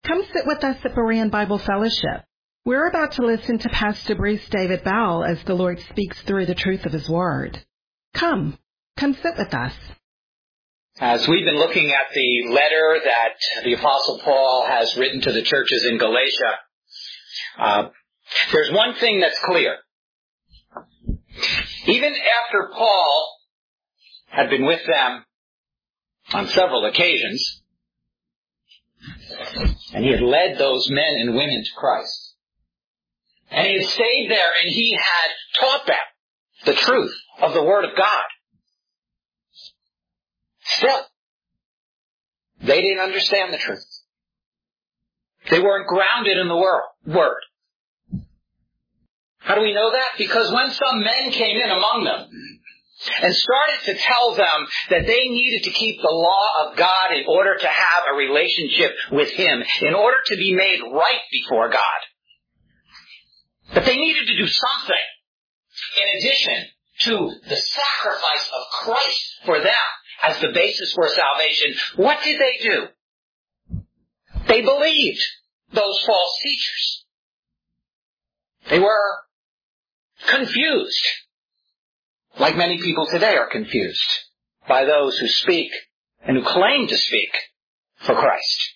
Come sit with us at Berean Bible Fellowship. We're about to listen to Pastor Bruce David Bowell as the Lord speaks through the truth of His Word. Come sit with us. As we've been looking at the letter that the Apostle Paul has written to the churches in Galatia, there's one thing that's clear. Even after Paul had been with them on several occasions, and he had led those men and women to Christ, and he had stayed there and he had taught them the truth of the Word of God, still, they didn't understand the truth. They weren't grounded in the Word. How do we know that? Because when some men came in among them and started to tell them that they needed to keep the law of God in order to have a relationship with Him, in order to be made right before God, that they needed to do something in addition to the sacrifice of Christ for them as the basis for salvation, what did they do? They believed those false teachers. They were confused, like many people today are confused by those who speak and who claim to speak for Christ.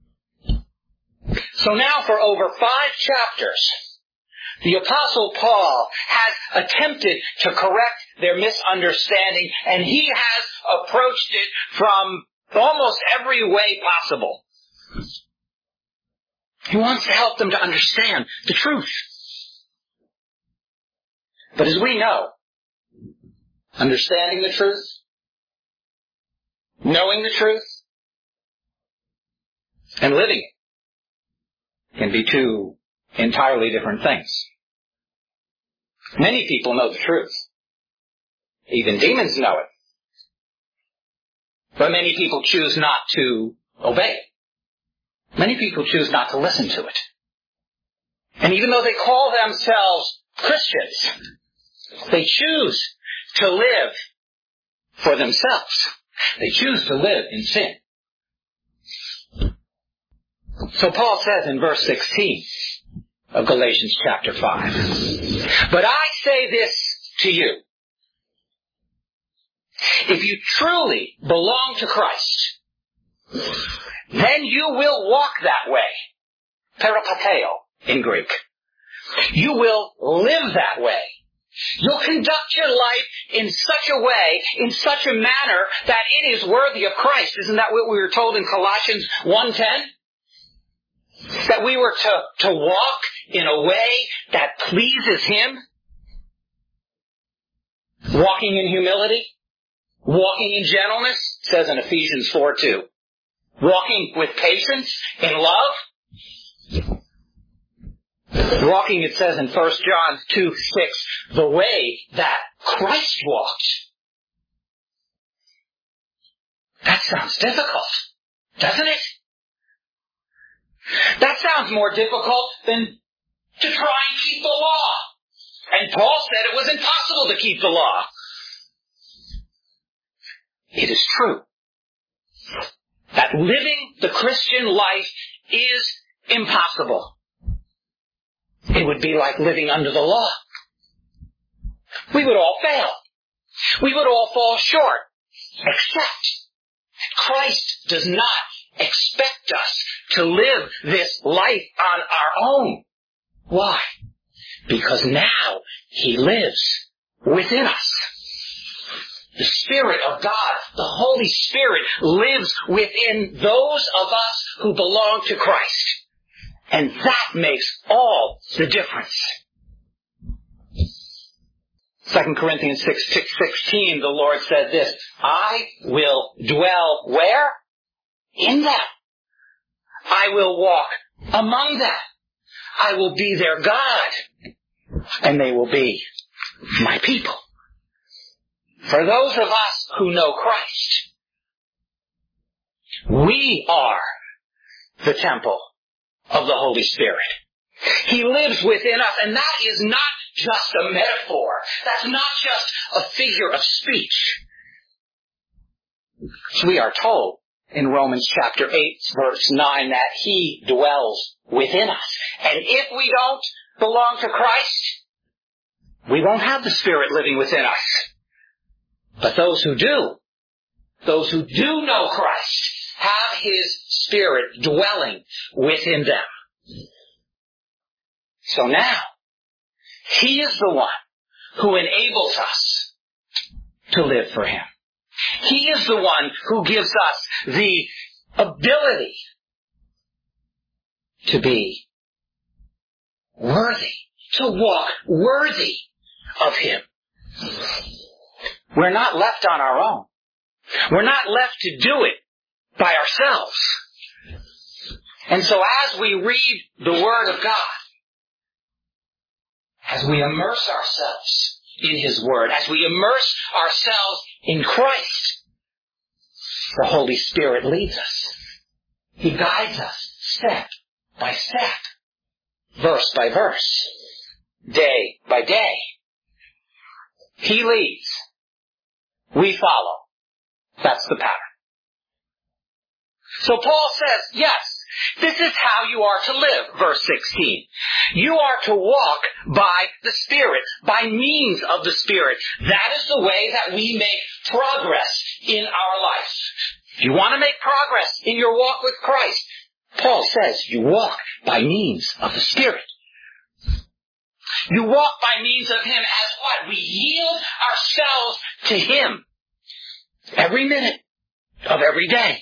So now for over 5 chapters, the Apostle Paul has attempted to correct their misunderstanding, and he has approached it from almost every way possible. He wants to help them to understand the truth. But as we know, understanding the truth, knowing the truth, and living it can be 2 entirely different things. Many people know the truth. Even demons know it. But many people choose not to obey it. Many people choose not to listen to it. And even though they call themselves Christians, they choose to live for themselves. They choose to live in sin. So Paul says in verse 16 of Galatians chapter 5, "But I say this to you, if you truly belong to Christ, then you will walk that way." Peripateo in Greek. You will live that way. You'll conduct your life in such a way, in such a manner, that it is worthy of Christ. Isn't that what we were told in Colossians 1:10? That we were to walk in a way that pleases Him. Walking in humility. Walking in gentleness, it says in Ephesians 4:2. Walking with patience, in love. Walking, it says in 1 John 2:6, the way that Christ walked. That sounds difficult, doesn't it? That sounds more difficult than to try and keep the law. And Paul said it was impossible to keep the law. It is true that living the Christian life is impossible. It would be like living under the law. We would all fail. We would all fall short. Except Christ does not expect us to live this life on our own. Why? Because now He lives within us. The Spirit of God, the Holy Spirit, lives within those of us who belong to Christ. And that makes all the difference. 2 Corinthians 6:16, the Lord said this, "I will dwell" where? In them. "I will walk among them. I will be their God, and they will be my people." For those of us who know Christ, we are the temple of the Holy Spirit. He lives within us, and that is not just a metaphor. That's not just a figure of speech. We are told in Romans chapter 8, verse 9, that He dwells within us. And if we don't belong to Christ, we won't have the Spirit living within us. But those who do know Christ, have His Spirit dwelling within them. So now, He is the one who enables us to live for Him. He is the one who gives us the ability to be worthy, to walk worthy of Him. We're not left on our own. We're not left to do it by ourselves. And so as we read the Word of God, as we immerse ourselves in His Word, as we immerse ourselves in Christ, the Holy Spirit leads us. He guides us step by step, verse by verse, day by day. He leads. We follow. That's the pattern. So Paul says, yes, this is how you are to live, verse 16. You are to walk by the Spirit, by means of the Spirit. That is the way that we make progress in our life. If you want to make progress in your walk with Christ, Paul says you walk by means of the Spirit. You walk by means of Him as what? We yield ourselves to Him every minute of every day.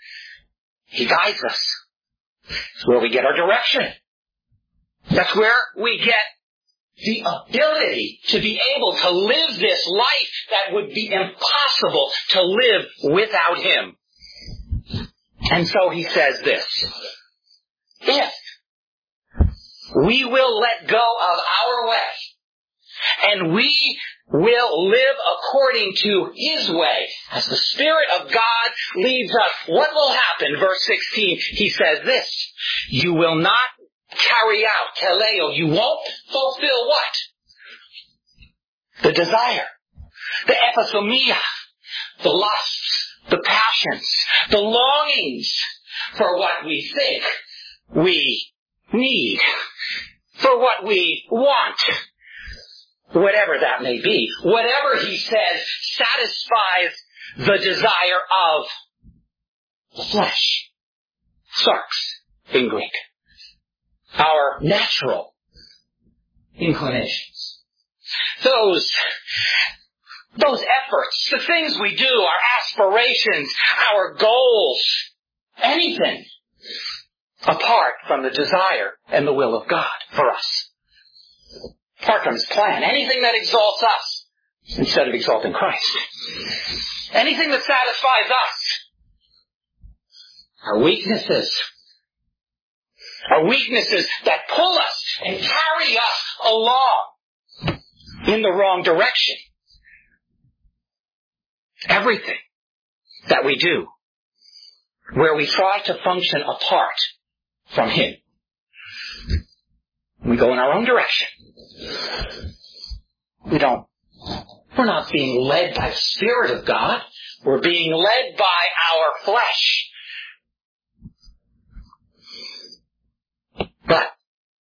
He guides us. That's where we get our direction. That's where we get the ability to be able to live this life that would be impossible to live without Him. And so he says this: if we will let go of our way and we will live according to His way, as the Spirit of God leads us, what will happen? Verse 16, he says this: you will not carry out, teleo, you won't fulfill what? The desire, the epithumia, the lusts, the passions, the longings for what we think we need, for what we want. Whatever that may be, whatever he says satisfies the desire of the flesh. Sarx in Greek. Our natural inclinations. Those efforts, the things we do, our aspirations, our goals, anything apart from the desire and the will of God for us. Apart from His plan. Anything that exalts us instead of exalting Christ. Anything that satisfies us. Our weaknesses. Our weaknesses that pull us and carry us along in the wrong direction. Everything that we do where we try to function apart from Him. We go in our own direction. We're not being led by the Spirit of God. We're being led by our flesh. But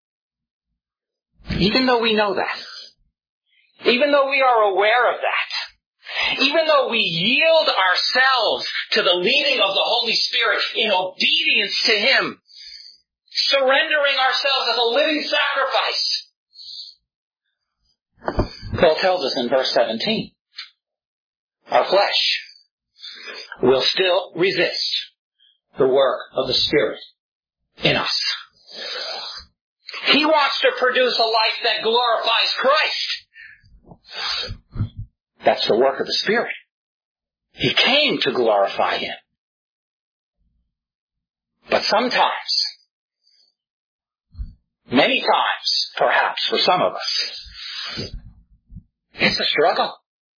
even though we know that, even though we are aware of that, even though we yield ourselves to the leading of the Holy Spirit in obedience to Him, surrendering ourselves as a living sacrifice, Paul tells us in verse 17, our flesh will still resist the work of the Spirit in us. He wants to produce a life that glorifies Christ. That's the work of the Spirit. He came to glorify Him. But sometimes, many times, perhaps for some of us, it's a struggle.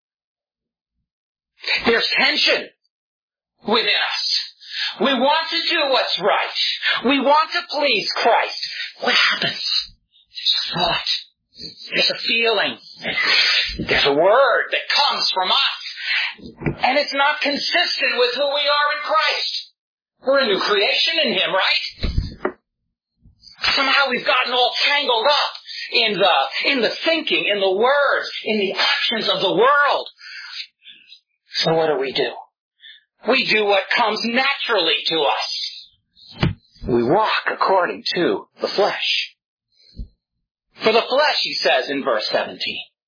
There's tension within us. We want to do what's right. We want to please Christ. What happens? There's a thought. There's a feeling. There's a word that comes from us. And it's not consistent with who we are in Christ. We're a new creation in Him, right? Somehow we've gotten all tangled up in the thinking, in the words, in the actions of the world. So what do? We do what comes naturally to us. We walk according to the flesh. For the flesh, he says in verse 17.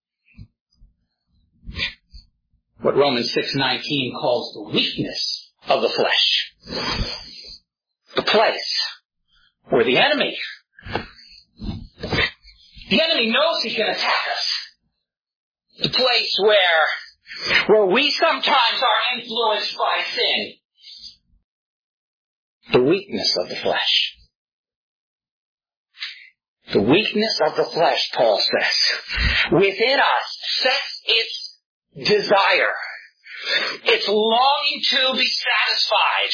What Romans 6:19 calls the weakness of the flesh. The place where the enemy knows he can attack us. The place where we sometimes are influenced by sin. The weakness of the flesh. The weakness of the flesh, Paul says, within us sets its desire, its longing to be satisfied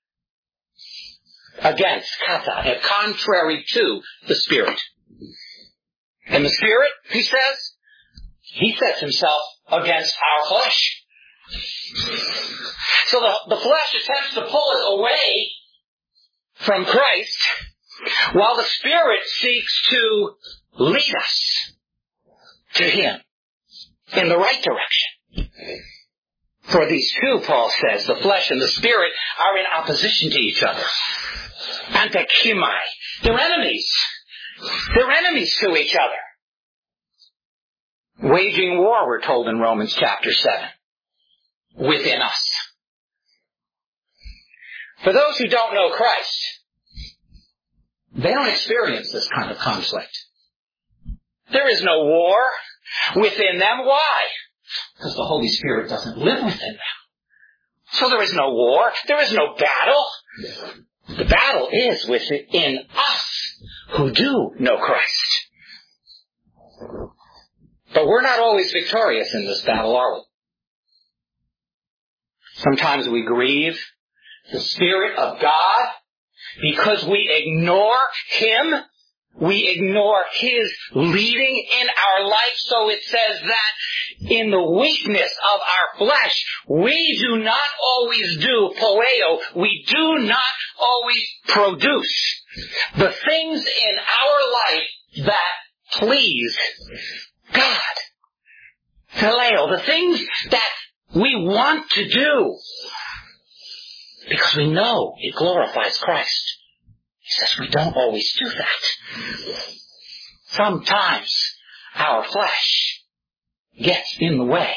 against, kata, contrary to the Spirit. And the Spirit, he says, he sets himself against our flesh. So the flesh attempts to pull us away from Christ, while the Spirit seeks to lead us to Him in the right direction. For these two, Paul says, the flesh and the Spirit are in opposition to each other. Antakimai. They're enemies. They're enemies to each other. Waging war, we're told in Romans chapter 7, within us. For those who don't know Christ, they don't experience this kind of conflict. There is no war within them. Why? Because the Holy Spirit doesn't live within them. So there is no war. There is no battle. The battle is within us who do know Christ. But we're not always victorious in this battle, are we? Sometimes we grieve the Spirit of God because we ignore Him. We ignore His leading in our life. So it says that in the weakness of our flesh, we do not always do poeo. We do not always produce the things in our life that please God. Phileo, the things that we want to do. Because we know it glorifies Christ. He says we don't always do that. Sometimes our flesh gets in the way.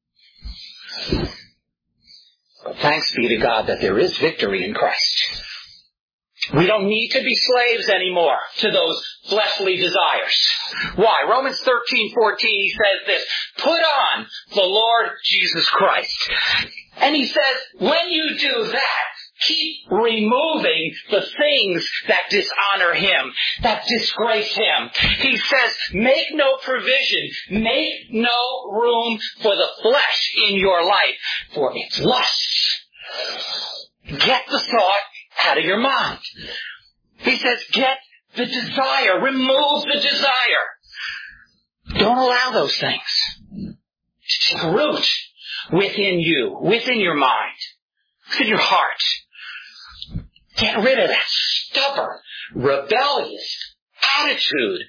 But thanks be to God that there is victory in Christ. We don't need to be slaves anymore to those fleshly desires. Why? Romans 13:14, he says this, put on the Lord Jesus Christ. And he says, when you do that, keep removing the things that dishonor Him, that disgrace Him. He says, make no provision, make no room for the flesh in your life, for its lusts. Get the thought out of your mind. He says, get the desire, remove the desire. Don't allow those things to take root within you, within your mind, within your heart. Get rid of that stubborn, rebellious attitude.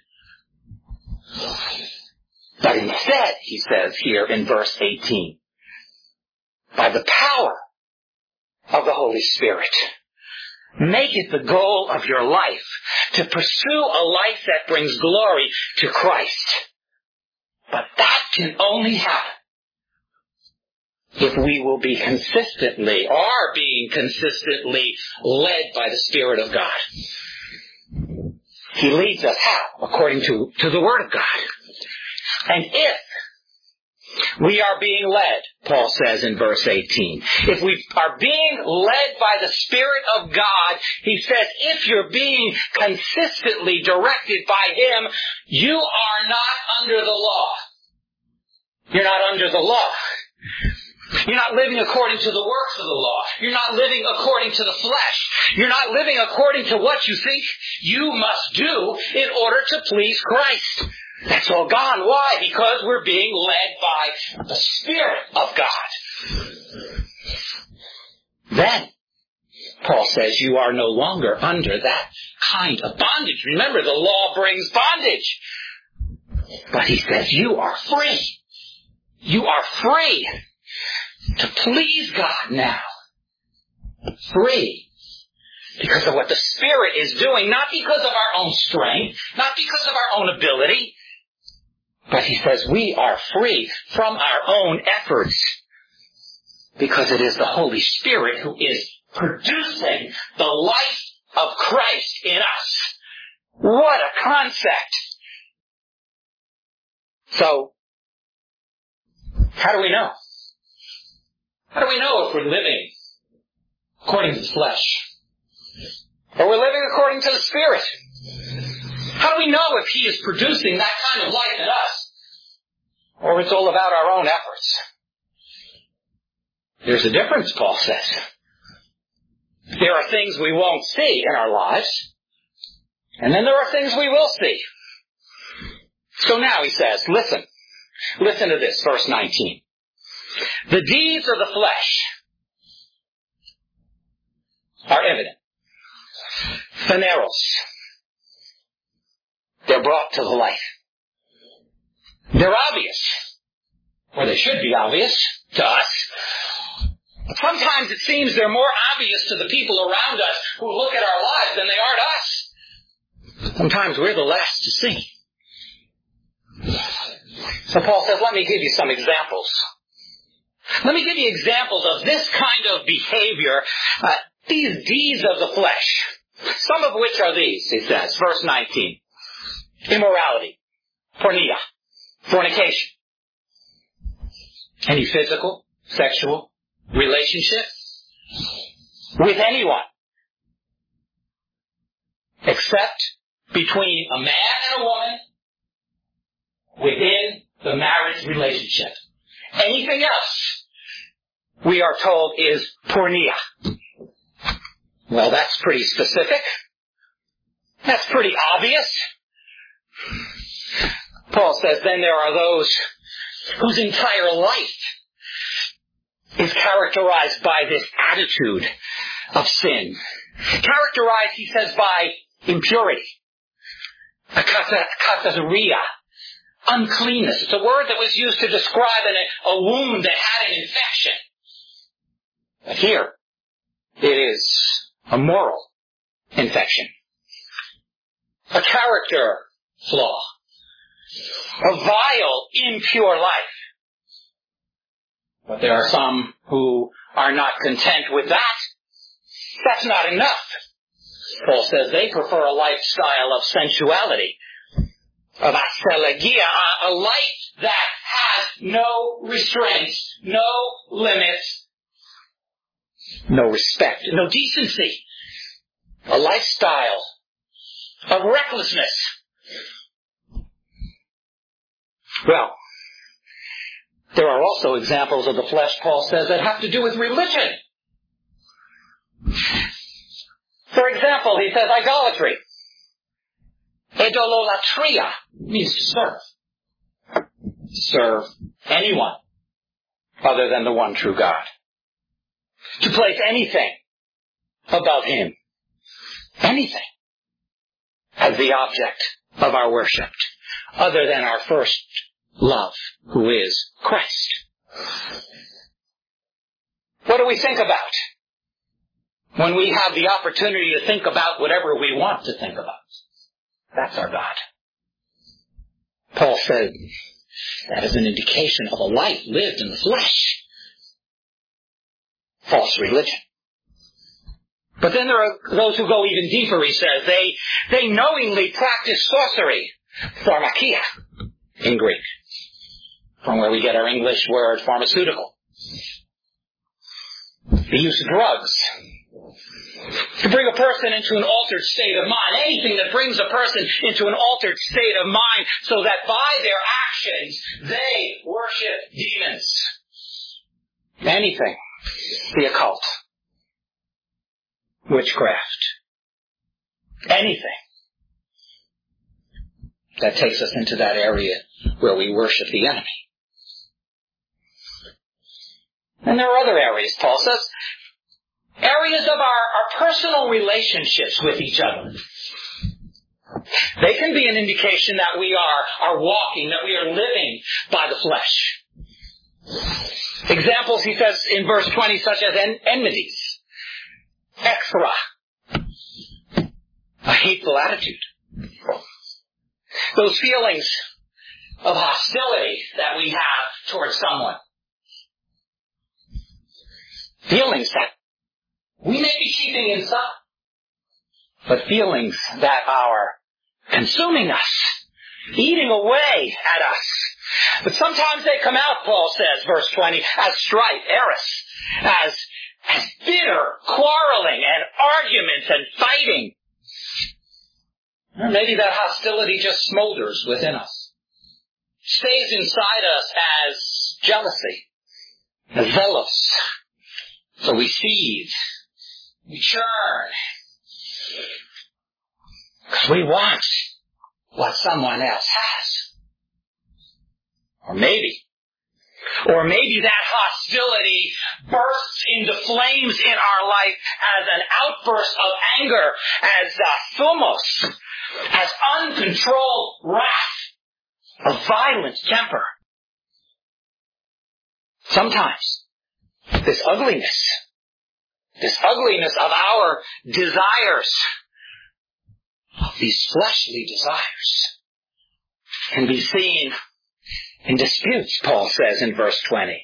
But instead, he says here in verse 18, by the power of the Holy Spirit, make it the goal of your life to pursue a life that brings glory to Christ. But that can only happen if we will be are being consistently led by the Spirit of God. He leads us how? According to the Word of God. And if we are being led, Paul says in verse 18, if we are being led by the Spirit of God, he says, if you're being consistently directed by Him, you are not under the law. You're not under the law. You're not living according to the works of the law. You're not living according to the flesh. You're not living according to what you think you must do in order to please Christ. That's all gone. Why? Because we're being led by the Spirit of God. Then Paul says you are no longer under that kind of bondage. Remember, the law brings bondage. But he says you are free. You are free to please God now. Free because of what the Spirit is doing, not because of our own strength, not because of our own ability, but he says we are free from our own efforts because it is the Holy Spirit who is producing the life of Christ in us. What a concept! So, how do we know? How do we know if we're living according to the flesh? Or we're living according to the Spirit? How do we know if He is producing that kind of life in us? Or it's all about our own efforts? There's a difference, Paul says. There are things we won't see in our lives, and then there are things we will see. So now he says, listen to this, verse 19. The deeds of the flesh are evident. Phaneros. They're brought to the light. They're obvious. Or they should be obvious to us. Sometimes it seems they're more obvious to the people around us who look at our lives than they are to us. Sometimes we're the last to see. So Paul says, let me give you some examples. Let me give you examples of this kind of behavior, these deeds of the flesh. Some of which are these, he says, verse 19. Immorality, porneia, fornication. Any physical, sexual relationship with anyone except between a man and a woman within the marriage relationship. Anything else, we are told, is porneia. Well, that's pretty specific. That's pretty obvious. Paul says then there are those whose entire life is characterized by this attitude of sin. Characterized, he says, by impurity. Akatharia. Uncleanness. It's a word that was used to describe a wound that had an infection. But here, it is a moral infection. A character flaw. A vile, impure life. But there are some who are not content with that. That's not enough. Paul says they prefer a lifestyle of sensuality, of athelegia, a life that has no restraints, no limits, no respect, no decency. A lifestyle of recklessness. Well, there are also examples of the flesh, Paul says, that have to do with religion. For example, he says idolatry. Idololatria means to serve. To serve anyone other than the one true God. To place anything above Him. Anything as the object of our worship, other than our first love, who is Christ. What do we think about when we have the opportunity to think about whatever we want to think about? That's our God. Paul said that is an indication of a life lived in the flesh. False religion. But then there are those who go even deeper, he says. They knowingly practice sorcery, pharmakia in Greek, from where we get our English word pharmaceutical. The use of drugs to bring a person into an altered state of mind. Anything that brings a person into an altered state of mind so that by their actions they worship demons. Anything. The occult. Witchcraft. Anything that takes us into that area where we worship the enemy. And there are other areas, Paul says. Areas of our personal relationships with each other. They can be an indication that we are walking, that we are living by the flesh. Examples, he says in verse 20, such as enmities, echra, a hateful attitude. Those feelings of hostility that we have towards someone. Feelings that we may be keeping inside, but feelings that are consuming us, eating away at us. But sometimes they come out, Paul says, verse 20, as strife, eris, as bitter quarreling and arguments and fighting. Or maybe that hostility just smolders within us, stays inside us as jealousy, as zealous. So we seethe, we churn, because we want what someone else has. Or maybe that hostility bursts into flames in our life as an outburst of anger, as thumos, as uncontrolled wrath, a violent temper. Sometimes this ugliness of our desires, of these fleshly desires, can be seen in disputes, Paul says in verse 20.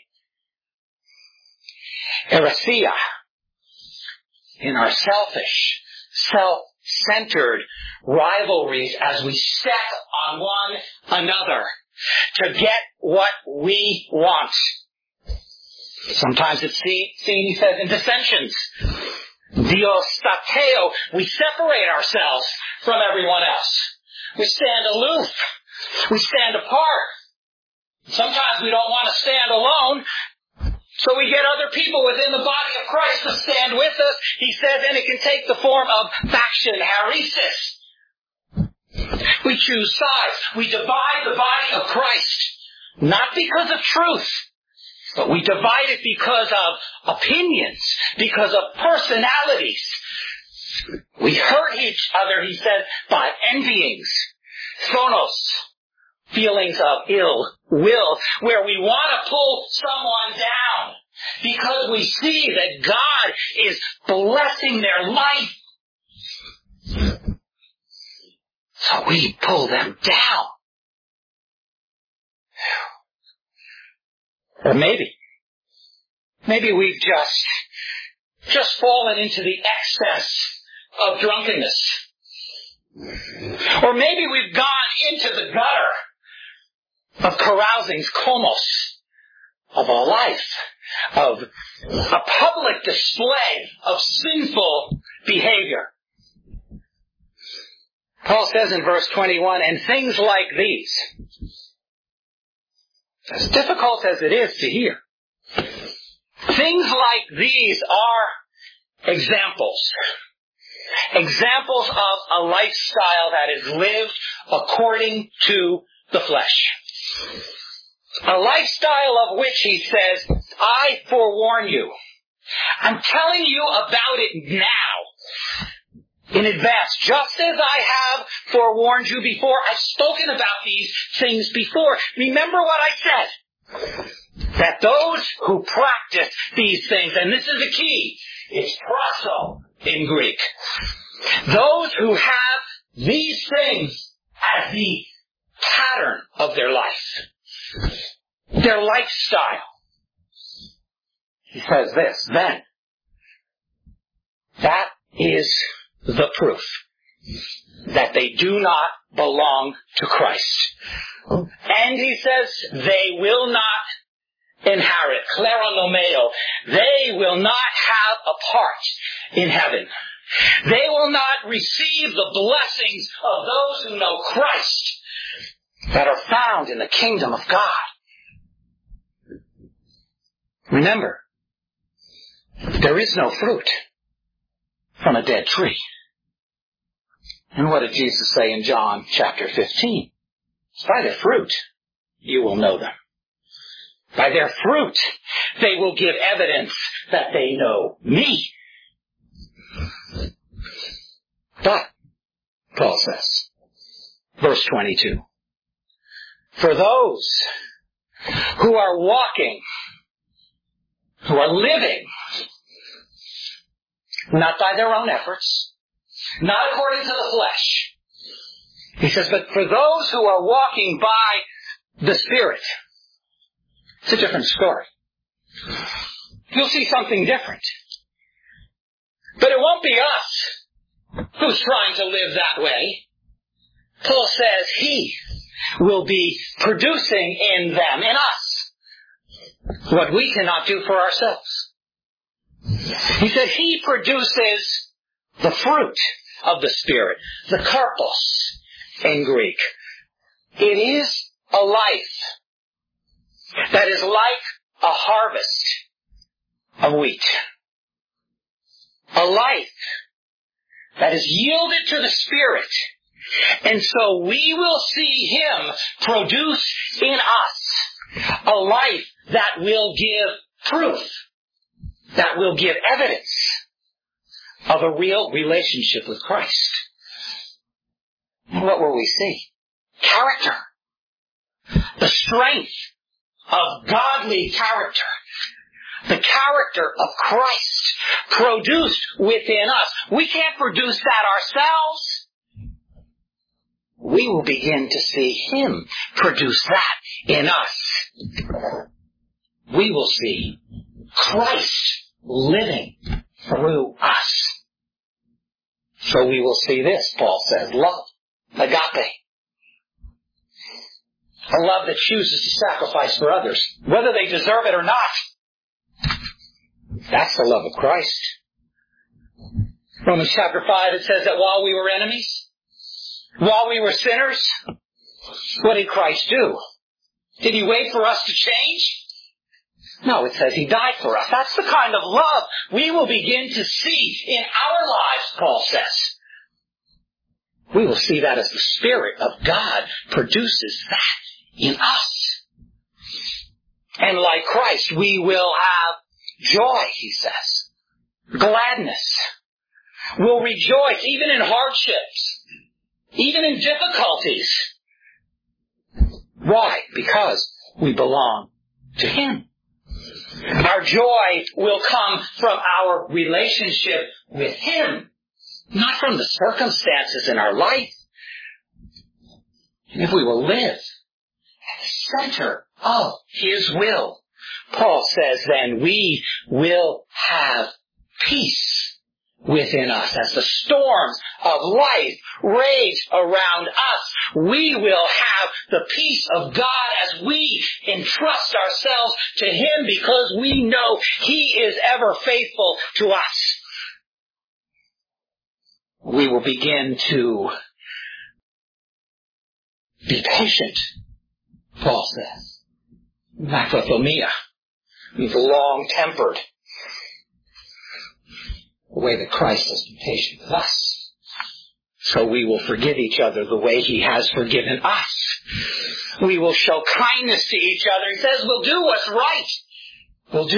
Eresia, in our selfish, self-centered rivalries as we step on one another to get what we want. Sometimes it's seen, he says, in dissensions. Diostateo, we separate ourselves from everyone else. We stand aloof. We stand apart. Sometimes we don't want to stand alone, so we get other people within the body of Christ to stand with us. He says, and it can take the form of faction, heresis. We choose sides. We divide the body of Christ, not because of truth, but we divide it because of opinions, because of personalities. We hurt each other, he said, by envyings, phonos, feelings of ill will, where we want to pull someone down because we see that God is blessing their life. So we pull them down. Or maybe we've just fallen into the excess of drunkenness. Or maybe we've gone into the gutter of carousings, komos, of a life, of a public display of sinful behavior. Paul says in verse 21, and things like these, as difficult as it is to hear, things like these are examples of a lifestyle that is lived according to the flesh. A lifestyle of which he says, I forewarn you. I'm telling you about it now, in advance, just as I have forewarned you before. I've spoken about these things before. Remember what I said. That those who practice these things, and this is the key, it's praso in Greek. Those who have these things as the pattern of their life, their lifestyle. He says this, then, that is the proof that they do not belong to Christ. And he says they will not inherit, kleronomeo, they will not have a part in heaven. They will not receive the blessings of those who know Christ that are found in the kingdom of God. Remember, there is no fruit from a dead tree. And what did Jesus say in John chapter 15? By their fruit you will know them. By their fruit they will give evidence that they know me. But, Paul says, verse 22, for those who are walking, who are living, not by their own efforts, not according to the flesh. He says, but for those who are walking by the Spirit, it's a different story. You'll see something different. But it won't be us who's trying to live that way. Paul says He will be producing in them, in us, what we cannot do for ourselves. He said He produces the fruit of the Spirit, the karpos in Greek. It is a life that is like a harvest of wheat. A life that is yielded to the Spirit. And so we will see Him produce in us a life that will give proof, that will give evidence of a real relationship with Christ. And what will we see? Character. The strength of godly character. The character of Christ produced within us. We can't produce that ourselves. We will begin to see Him produce that in us. We will see Christ living through us. So we will see this, Paul says, love, agape. A love that chooses to sacrifice for others, whether they deserve it or not. That's the love of Christ. Romans chapter 5, it says that while we were enemies, while we were sinners, what did Christ do? Did He wait for us to change? No, it says He died for us. That's the kind of love we will begin to see in our lives, Paul says. We will see that as the Spirit of God produces that in us. And like Christ, we will have joy, he says. Gladness. We'll rejoice even in hardships, even in difficulties. Why? Because we belong to Him. Our joy will come from our relationship with Him, not from the circumstances in our life. And if we will live at the center of His will, Paul says then we will have peace within us. As the storms of life rage around us, we will have the peace of God as we entrust ourselves to Him because we know He is ever faithful to us. We will begin to be patient, Paul says. Macrothomia means long-tempered. The way that Christ has been patient with us. So we will forgive each other the way He has forgiven us. We will show kindness to each other. He says we'll do what's right. We'll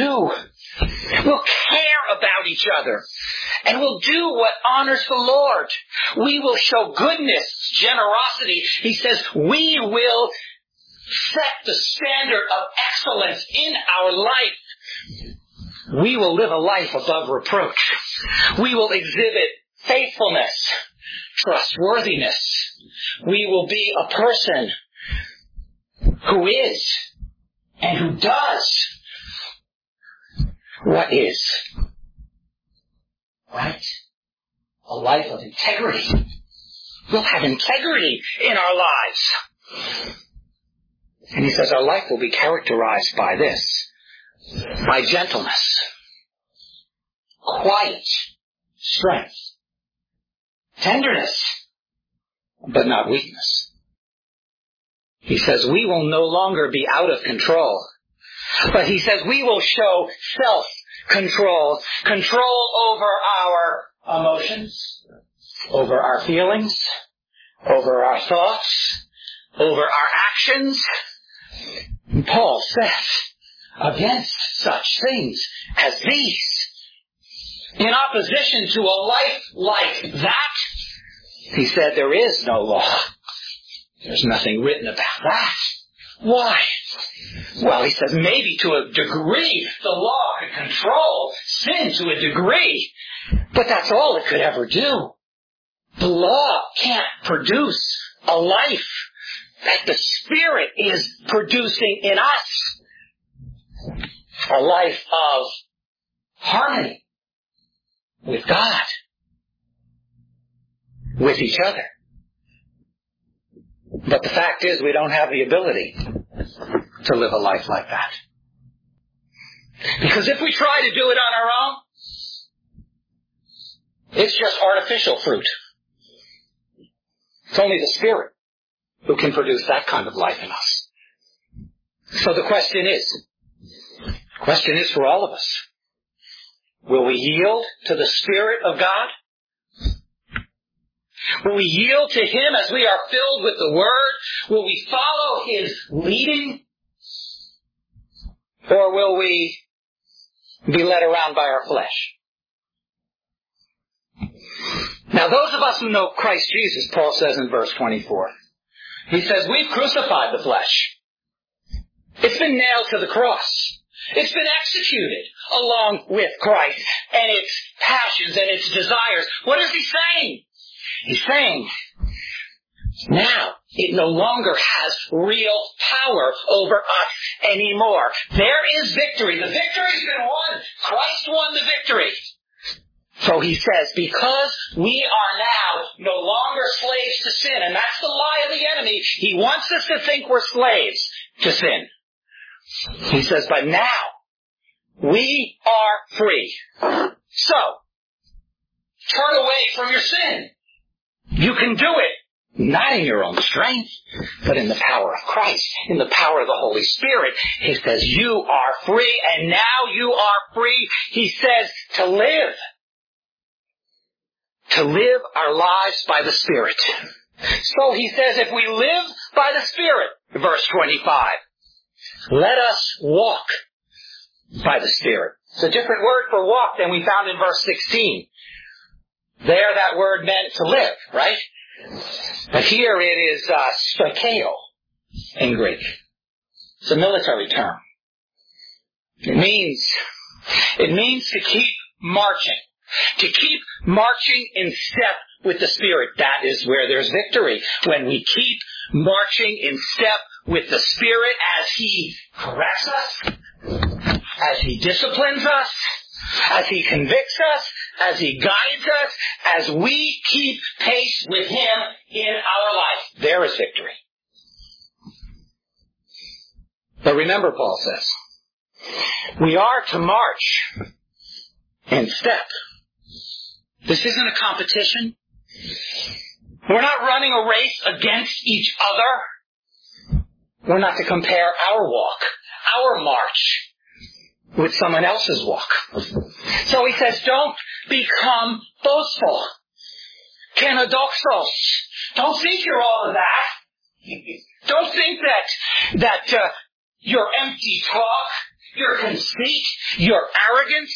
care about each other. And we'll do what honors the Lord. We will show goodness, generosity. He says we will set the standard of excellence in our life. We will live a life above reproach. We will exhibit faithfulness, trustworthiness. We will be a person who is and who does what is right. A life of integrity. We'll have integrity in our lives. And he says our life will be characterized by this. By gentleness, quiet, strength, tenderness, but not weakness. He says we will no longer be out of control, but he says we will show self-control, control over our emotions, over our feelings, over our thoughts, over our actions. And Paul says, against such things as these, in opposition to a life like that, He said there is no law. There's nothing written about that. Why? Well, he says maybe to a degree the law could control sin to a degree, but that's all it could ever do. The law can't produce a life that the Spirit is producing in us. A life of harmony with God, with each other. But the fact is we don't have the ability to live a life like that. Because if we try to do it on our own, it's just artificial fruit. It's only the Spirit who can produce that kind of life in us. So the question is for all of us, will we yield to the Spirit of God? Will we yield to Him as we are filled with the Word? Will we follow His leading? Or will we be led around by our flesh? Now, those of us who know Christ Jesus, Paul says in verse 24, he says, we've crucified the flesh. It's been nailed to the cross. It's been executed along with Christ and its passions and its desires. What is he saying? He's saying, now it no longer has real power over us anymore. There is victory. The victory's been won. Christ won the victory. So he says, because we are now no longer slaves to sin, and that's the lie of the enemy. He wants us to think we're slaves to sin. He says, but now we are free. So, turn away from your sin. You can do it, not in your own strength, but in the power of Christ, in the power of the Holy Spirit. He says, you are free, and now you are free, he says, to live. To live our lives by the Spirit. So he says, if we live by the Spirit, verse 25, let us walk by the Spirit. It's a different word for walk than we found in verse 16. There that word meant to live, right? But here it is spakeo in Greek. It's a military term. It means to keep marching. To keep marching in step with the Spirit. That is where there's victory. When we keep marching in step with the Spirit as He corrects us, as He disciplines us, as He convicts us, as He guides us, as we keep pace with Him in our life, there is victory. But remember, Paul says, we are to march in step. This isn't a competition. We're not running a race against each other. We're not to compare our walk, our march, with someone else's walk. So he says, don't become boastful. Kenodoxos. Don't think you're all of that. Don't think that your empty talk, your conceit, your arrogance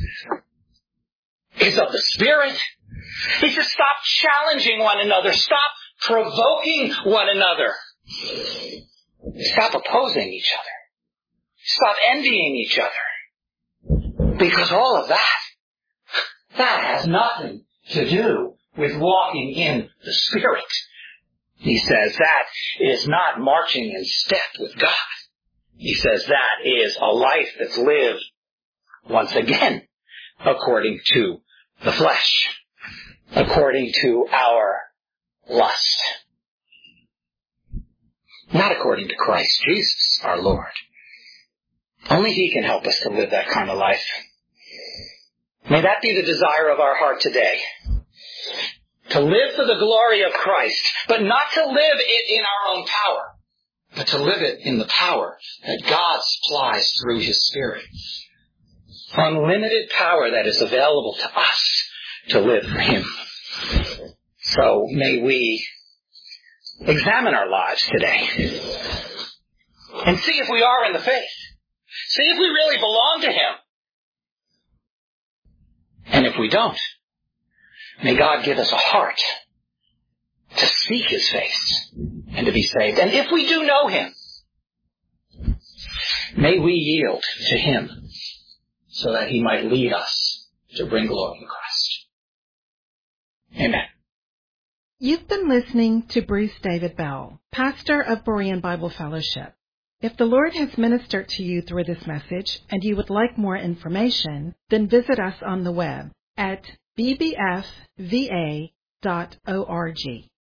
is of the Spirit. He says, stop challenging one another. Stop provoking one another. Stop opposing each other. Stop envying each other. Because all of that has nothing to do with walking in the Spirit. He says that is not marching in step with God. He says that is a life that's lived, once again, according to the flesh, according to our lust. Not according to Christ Jesus, our Lord. Only He can help us to live that kind of life. May that be the desire of our heart today. To live for the glory of Christ, but not to live it in our own power, but to live it in the power that God supplies through His Spirit. Unlimited power that is available to us to live for Him. So may we examine our lives today and see if we are in the faith. See if we really belong to Him. And if we don't, may God give us a heart to seek his face and to be saved. And if we do know him, may we yield to him so that he might lead us to bring glory to Christ. Amen. You've been listening to Bruce David Bell, pastor of Berean Bible Fellowship. If the Lord has ministered to you through this message and you would like more information, then visit us on the web at bbfva.org.